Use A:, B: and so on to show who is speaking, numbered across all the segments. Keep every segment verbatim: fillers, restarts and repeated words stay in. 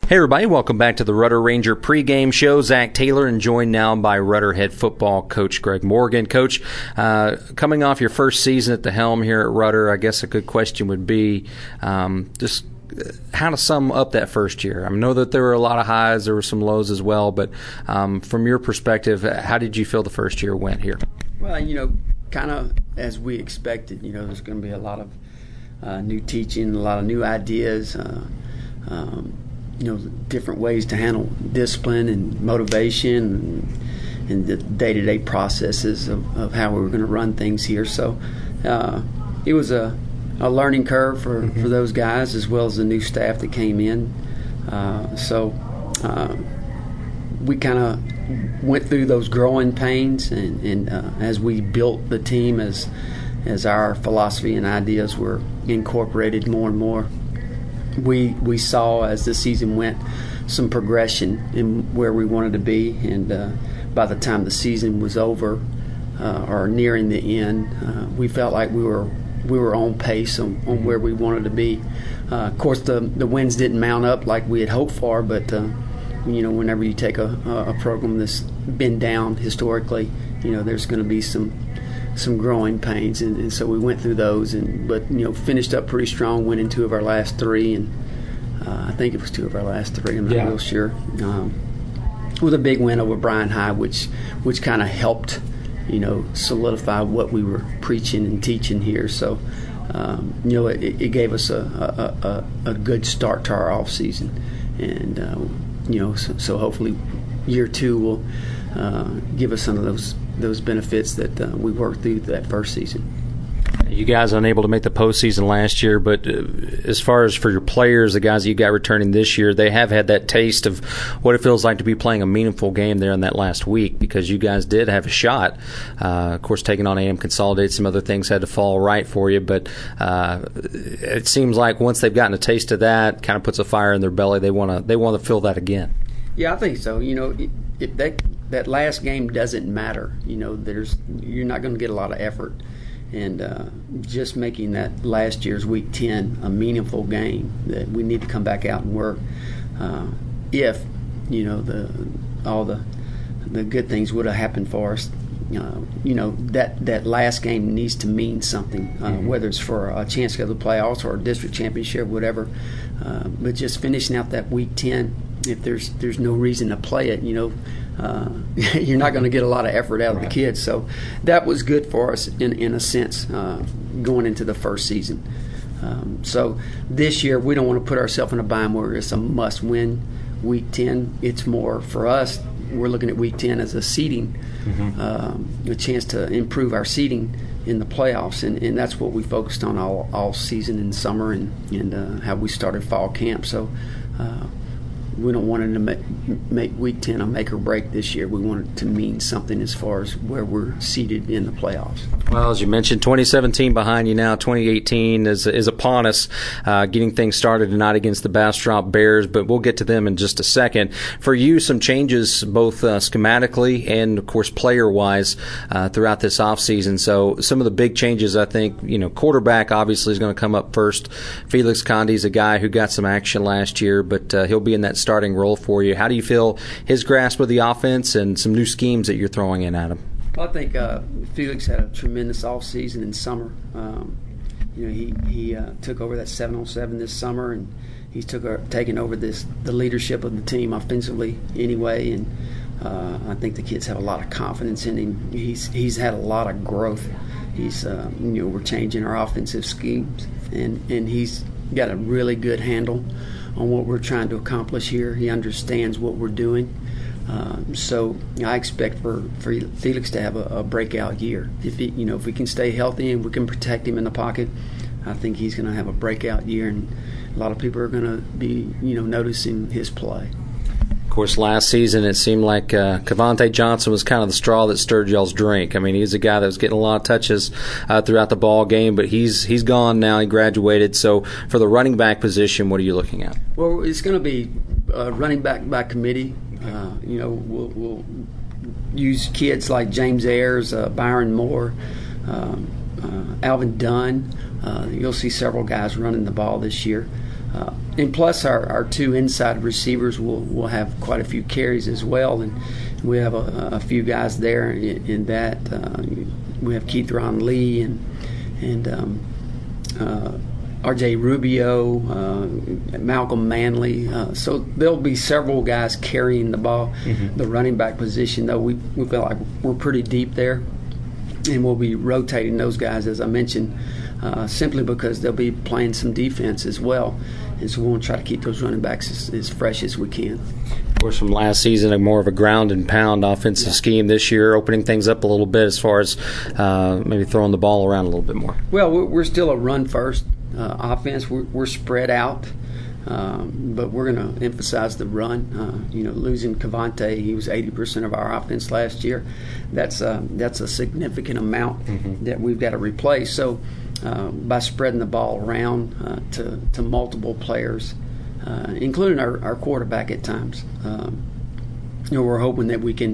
A: Hey everybody, welcome back to the Rudder Ranger pregame show. Zach Taylor and joined now by Rudder head football coach Greg Morgan. Coach, uh, coming off your first season at the helm here at Rudder, I guess a good question would be um, just how to sum up that first year. I know that there were a lot of highs, there were some lows as well, but um, from your perspective, how did you feel the first year went here?
B: Well, you know, kind of as we expected. You know, there's going to be a lot of uh, new teaching, a lot of new ideas, uh, um, you know, different ways to handle discipline and motivation and, and the day-to-day processes of, of how we were going to run things here. So uh, it was a, a learning curve for, mm-hmm. for those guys as well as the new staff that came in. Uh, so uh, we kind of went through those growing pains, and, and uh, as we built the team, as as our philosophy and ideas were incorporated more and more, we we saw as the season went some progression in where we wanted to be, and uh, by the time the season was over uh, or nearing the end, uh, we felt like we were we were on pace on, on where we wanted to be. Uh, of course, the the wins didn't mount up like we had hoped for, but uh, you know, whenever you take a, a program that's been down historically, you know, there's going to be some some growing pains, and, and so we went through those, and but you know, finished up pretty strong, winning two of our last three, and uh, I think it was two of our last three. I'm not
A: yeah.
B: real sure. Um, with a big win over Bryan High, which which kind of helped, you know, solidify what we were preaching and teaching here. So um, you know, it, it gave us a, a, a, a good start to our off season, and uh, you know, so, so hopefully year two will uh, give us some of those those benefits that uh, we worked through that first season.
A: You guys unable to make the postseason last year, but uh, as far as for your players, the guys that you got returning this year, they have had that taste of what it feels like to be playing a meaningful game there in that last week, because you guys did have a shot. Uh, of course, taking on A M Consolidated, some other things had to fall right for you, but uh, it seems like once they've gotten a taste of that, kind of puts a fire in their belly. They want to they want to feel that again.
B: Yeah, I think so. You know, if that that last game doesn't matter, you know, there's you're not going to get a lot of effort. And uh, just making that last year's Week ten a meaningful game that we need to come back out and work. Uh, if you know the all the the good things would have happened for us, uh, you know that that last game needs to mean something, uh, mm-hmm. whether it's for a chance to go to the playoffs or a district championship, whatever. Uh, but just finishing out that Week ten, if there's there's no reason to play it, you know. Uh, you're not going to get a lot of effort out of right. the kids. So that was good for us in, in a sense uh, going into the first season. Um, so this year we don't want to put ourselves in a bind where it's a must-win Week ten. It's more for us, we're looking at Week ten as a seeding, mm-hmm. um, a chance to improve our seeding in the playoffs, and, and that's what we focused on all, all season in summer, and, and uh, how we started fall camp. So uh, we don't want it to make, make Week ten a make or break this year. We want it to mean something as far as where we're seated in the playoffs.
A: Well, as you mentioned, twenty seventeen behind you now. twenty eighteen is is upon us, uh, getting things started tonight against the Bastrop Bears, but we'll get to them in just a second. For you, some changes both uh, schematically and, of course, player-wise uh, throughout this offseason. So some of the big changes, I think, you know, quarterback obviously is going to come up first. Felix Condi's a guy who got some action last year, but uh, he'll be in that starting role for you. How do you feel his grasp of the offense and some new schemes that you're throwing in at him?
B: Well, I think uh, Felix had a tremendous offseason in summer. Um, you know, he he uh, took over that seven on seven this summer, and he's took uh, taken over this the leadership of the team offensively anyway. And uh, I think the kids have a lot of confidence in him. He's he's had a lot of growth. He's uh, you know, we're changing our offensive schemes, and and he's got a really good handle on what we're trying to accomplish here. He understands what we're doing. Um, so I expect for, for Felix to have a, a breakout year. If he, you know, if we can stay healthy and we can protect him in the pocket, I think he's going to have a breakout year, and a lot of people are going to be, you know, noticing his play.
A: Of course, last season it seemed like uh, Cavante Johnson was kind of the straw that stirred y'all's drink. I mean, he's a guy that was getting a lot of touches uh, throughout the ball game, but he's he's gone now. He graduated. So for the running back position, what are you looking at?
B: Well, it's going to be uh, running back by committee. Uh, you know, we'll, we'll use kids like James Ayers, uh, Byron Moore, um, uh, Alvin Dunn. Uh, you'll see several guys running the ball this year. uh, and plus our, our two inside receivers will will have quite a few carries as well, and we have a, a few guys there in, in that. Uh, we have Keith Ron Lee and and um, uh, R J Rubio, uh, Malcolm Manley. Uh, so there'll be several guys carrying the ball. Mm-hmm. The running back position, though, we we feel like we're pretty deep there, and we'll be rotating those guys, as I mentioned, uh, simply because they'll be playing some defense as well. And so we want to try to keep those running backs as, as fresh as we can.
A: Of course, from last season, a more of a ground and pound offensive yeah. scheme. This year, opening things up a little bit as far as uh, maybe throwing the ball around a little bit more.
B: Well, we're still a run-first uh, offense. We're, we're spread out, um, but we're going to emphasize the run. Uh, you know, losing Cavante, he was eighty percent of our offense last year. That's a, that's a significant amount mm-hmm. that we've got to replace. So uh, by spreading the ball around uh, to, to multiple players, Uh, including our, our quarterback at times. Um, you know, we're hoping that we can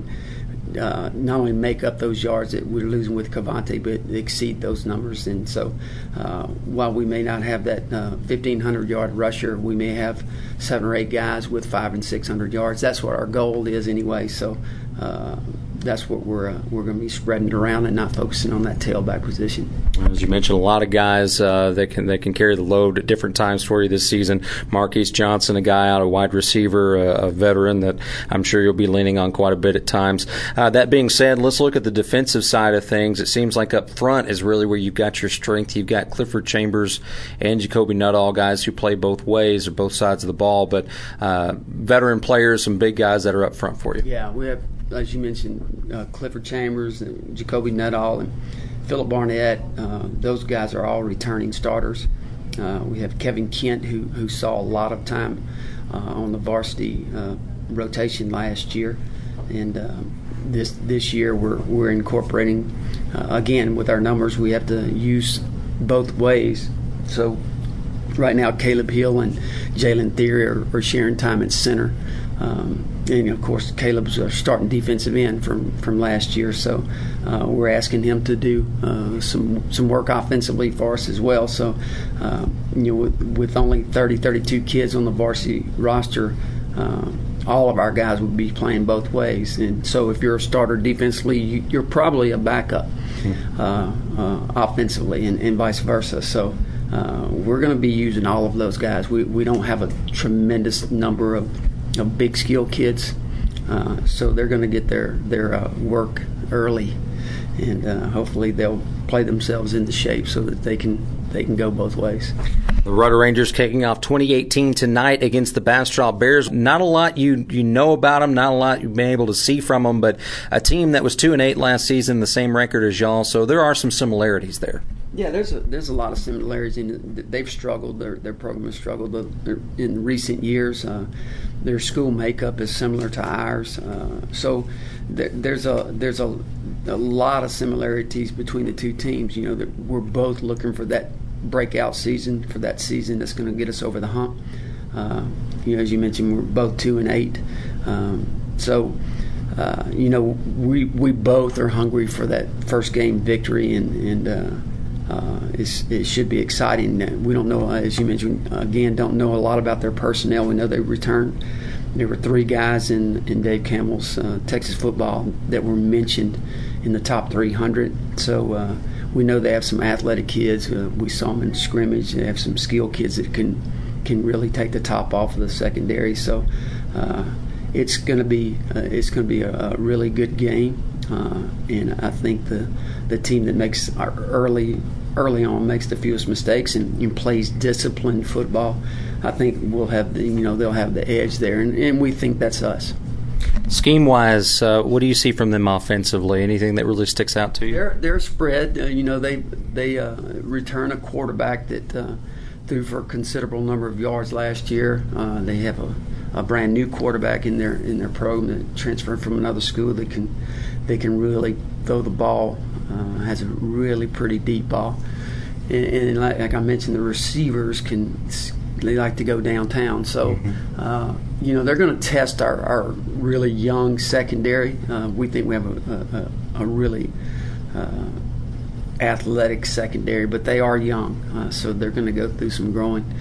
B: uh, not only make up those yards that we're losing with Cavante, but exceed those numbers. And so uh, while we may not have that uh, fifteen hundred yard rusher, we may have seven or eight guys with five and six hundred yards. That's what our goal is anyway. So uh, that's what we're uh, we're going to be spreading it around and not focusing on that tailback position.
A: As you mentioned, a lot of guys uh, that can that can carry the load at different times for you this season. Marquise Johnson, a guy out, a wide receiver, a, a veteran that I'm sure you'll be leaning on quite a bit at times. Uh, that being said, let's look at the defensive side of things. It seems like up front is really where you've got your strength. You've got Clifford Chambers and Jacoby Nuttall, guys who play both ways or both sides of the ball, but uh, veteran players, some big guys that are up front for you.
B: Yeah, we have, as you mentioned, uh, Clifford Chambers, and Jacoby Nuttall, and Philip Barnett. Uh, those guys are all returning starters. Uh, we have Kevin Kent, who who saw a lot of time uh, on the varsity uh, rotation last year, and uh, this this year we're we're incorporating uh, again with our numbers. We have to use both ways. So right now, Caleb Hill and Jalen Theory are, are sharing time at center. Um, and, of course, Caleb's a starting defensive end from, from last year, so uh, we're asking him to do uh, some some work offensively for us as well. So, uh, you know, with, with only thirty, thirty-two kids on the varsity roster, uh, all of our guys would be playing both ways. And so if you're a starter defensively, you, you're probably a backup uh, uh, offensively and, and vice versa. So uh, we're going to be using all of those guys. We, we don't have a tremendous number of of big skill kids, uh, so they're going to get their their uh, work early, and uh, hopefully they'll play themselves into shape so that they can they can go both ways.
A: The Rudder Rangers kicking off twenty eighteen tonight against the Bastrop Bears. Not a lot you you know about them, not a lot you've been able to see from them, but a team that was two and eight last season, the same record as y'all. So there are some similarities there.
B: Yeah, there's a there's a lot of similarities in it. They've struggled. Their their program has struggled in recent years. Uh, their school makeup is similar to ours. Uh, so there, there's a there's a, a lot of similarities between the two teams. You know, that we're both looking for that breakout season, for that season that's going to get us over the hump. Uh, you know, as you mentioned, we're both two and eight. Um, so. Uh, you know, we we both are hungry for that first game victory, and and uh, uh, it's, it should be exciting. We don't know, as you mentioned, again, don't know a lot about their personnel. We know they returned. There were three guys in, in Dave Campbell's uh, Texas football that were mentioned in the top three hundred. So uh, we know they have some athletic kids. Uh, we saw them in scrimmage. They have some skilled kids that can can really take the top off of the secondary. So. Uh, It's going to be uh, it's going to be a, a really good game, uh, and I think the the team that makes our early early on makes the fewest mistakes and, and plays disciplined football, I think we'll have the, you know they'll have the edge there, and, and we think that's us.
A: Scheme wise, uh, what do you see from them offensively? Anything that really sticks out to you?
B: They're they're spread. Uh, you know they they uh, return a quarterback that uh, threw for a considerable number of yards last year. Uh, they have a a brand new quarterback in their in their program that transferred from another school that can they can really throw the ball, uh, has a really pretty deep ball, and, and like, like I mentioned, the receivers can they like to go downtown. So mm-hmm. uh, you know they're going to test our, our really young secondary. Uh, we think we have a a, a really uh, athletic secondary, but they are young, uh, so they're going to go through some growing.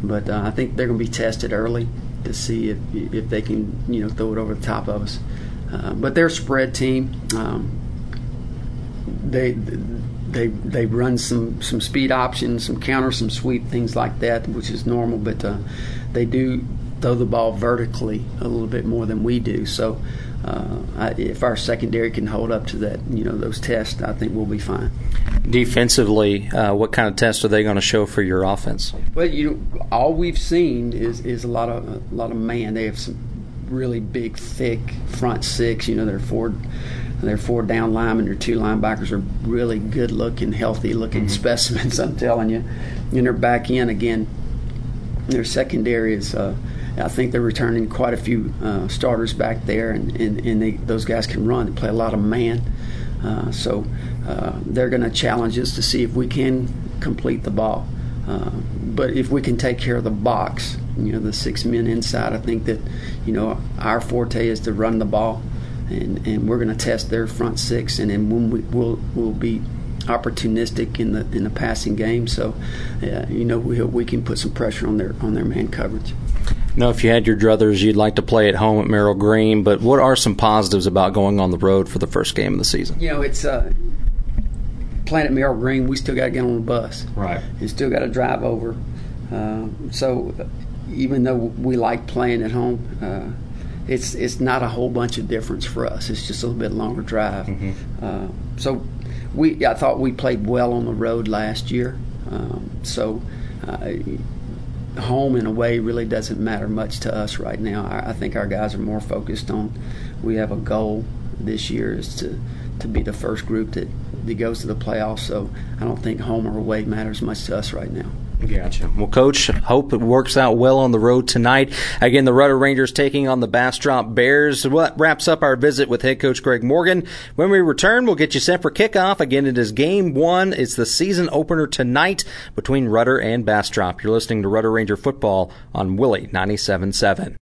B: but uh, I think they're going to be tested early to see if if they can, you know, throw it over the top of us. Uh, but they're a spread team. Um, they they they run some, some speed options, some counter, some sweep, things like that, which is normal. But uh, they do throw the ball vertically a little bit more than we do. So uh, I, if our secondary can hold up to that, you know, those tests, I think we'll be fine.
A: Defensively, uh, what kind of tests are they going to show for your offense?
B: Well, you know, all we've seen is, is a lot of a lot of man. They have some really big, thick front six. You know, they're four, they're four down linemen. Their two linebackers are really good-looking, healthy-looking mm-hmm. specimens. I'm telling you. And their back end again, their secondary is. Uh, I think they're returning quite a few uh, starters back there, and, and, and they, those guys can run and play a lot of man. Uh, so uh, they're going to challenge us to see if we can complete the ball. Uh, but if we can take care of the box, you know, the six men inside, I think that, you know, our forte is to run the ball, and, and we're going to test their front six, and then when we, we'll we'll be opportunistic in the in the passing game. So, uh, you know, we we can put some pressure on their on their man coverage.
A: Now, if you had your druthers, you'd like to play at home at Merrill Green, but what are some positives about going on the road for the first game of the season?
B: You know, it's uh, playing at Merrill Green, we still got to get on the bus.
A: Right.
B: You still got to drive over. Uh, so even though we like playing at home, uh, it's it's not a whole bunch of difference for us. It's just a little bit longer drive. Mm-hmm. Uh, so we, I thought we played well on the road last year. Um, so uh, home and away really doesn't matter much to us right now. I, I think our guys are more focused on, we have a goal this year is to, to be the first group that, that goes to the playoffs. So I don't think home or away matters much to us right now.
A: Gotcha. Well, Coach, hope it works out well on the road tonight. Again, the Rudder Rangers taking on the Bastrop Bears. What wraps up our visit with head coach Greg Morgan. When we return, we'll get you set for kickoff. Again, it is game one. It's the season opener tonight between Rudder and Bastrop. You're listening to Rudder Ranger Football on Willie ninety-seven point seven.